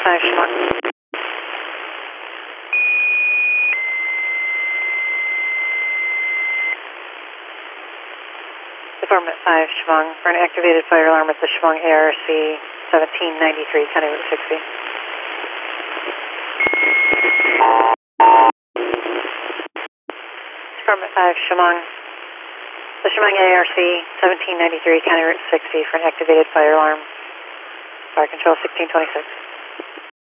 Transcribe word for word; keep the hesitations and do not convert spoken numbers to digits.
five, Schmuck. Department five, Schmung, for an activated fire alarm at the Schmung A R C seventeen ninety-three, County Route sixty. Department five, Schmung, the Schmung A R C seventeen ninety-three, County Route sixty, for an activated fire alarm. Fire control sixteen twenty-six.